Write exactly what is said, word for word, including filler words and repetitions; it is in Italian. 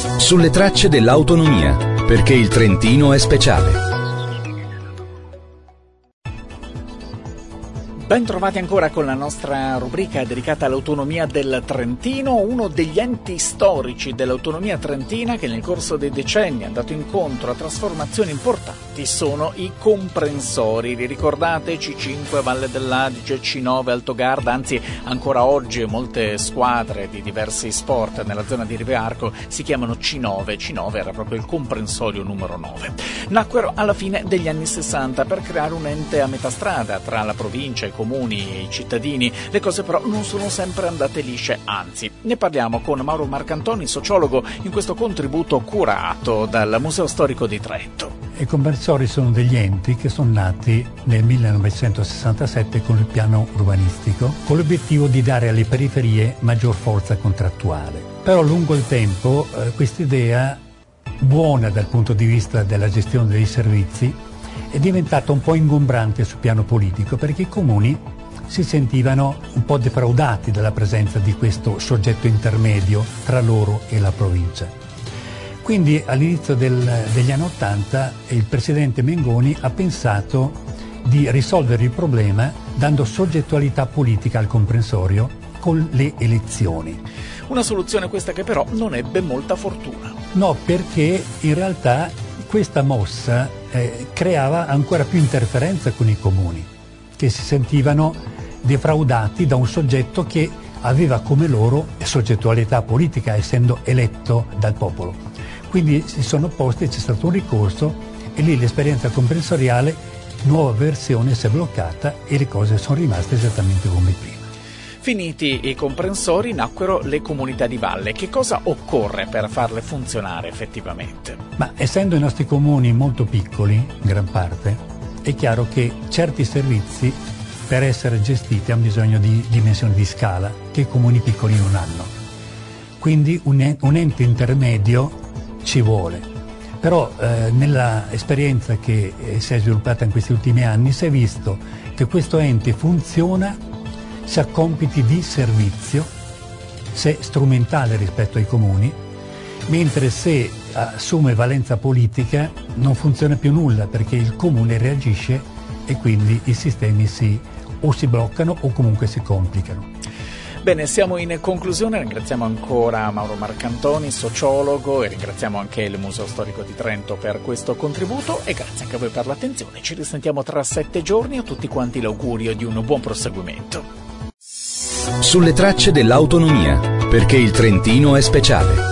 Sulle tracce dell'autonomia, perché il Trentino è speciale. Ben trovati ancora con la nostra rubrica dedicata all'autonomia del Trentino, uno degli enti storici dell'autonomia trentina che nel corso dei decenni è andato incontro a trasformazioni importanti sono i comprensori. Li ricordate? C cinque, Valle dell'Adige, C nove, Altogarda, anzi ancora oggi molte squadre di diversi sport nella zona di Rive Arco si chiamano C nove. C nove era proprio il comprensorio numero nove. Nacquero alla fine degli anni sessanta per creare un ente a metà strada tra la provincia, i comuni e i cittadini. Le cose però non sono sempre andate lisce, anzi. Ne parliamo con Mauro Marcantoni, sociologo, in questo contributo curato dal Museo Storico di Trento. I comprensori sono degli enti che sono nati nel millenovecentosessantasette con il piano urbanistico, con l'obiettivo di dare alle periferie maggior forza contrattuale. Però lungo il tempo eh, questa idea, buona dal punto di vista della gestione dei servizi, è diventata un po' ingombrante sul piano politico, perché i comuni si sentivano un po' defraudati dalla presenza di questo soggetto intermedio tra loro e la provincia. Quindi all'inizio del, degli anni Ottanta il presidente Mengoni ha pensato di risolvere il problema dando soggettualità politica al comprensorio con le elezioni. Una soluzione questa che però non ebbe molta fortuna. No, perché in realtà questa mossa eh, creava ancora più interferenza con i comuni, che si sentivano defraudati da un soggetto che aveva come loro soggettualità politica, essendo eletto dal popolo. Quindi si sono opposti, c'è stato un ricorso e lì l'esperienza comprensoriale, nuova versione, si è bloccata e le cose sono rimaste esattamente come prima. Finiti i comprensori, nacquero le comunità di valle. Che cosa occorre per farle funzionare effettivamente? Ma essendo i nostri comuni molto piccoli, in gran parte, è chiaro che certi servizi per essere gestiti hanno bisogno di dimensioni di scala che i comuni piccoli non hanno. Quindi un, un ente intermedio ci vuole. Però eh, nella esperienza che eh, si è sviluppata in questi ultimi anni si è visto che questo ente funziona se ha compiti di servizio, se è strumentale rispetto ai comuni, mentre se assume valenza politica non funziona più nulla, perché il comune reagisce e quindi i sistemi si, o si bloccano o comunque si complicano. Bene, siamo in conclusione, ringraziamo ancora Mauro Marcantoni, sociologo, e ringraziamo anche il Museo Storico di Trento per questo contributo e grazie anche a voi per l'attenzione. Ci risentiamo tra sette giorni, a tutti quanti l'augurio di un buon proseguimento. Sulle tracce dell'autonomia, perché il Trentino è speciale.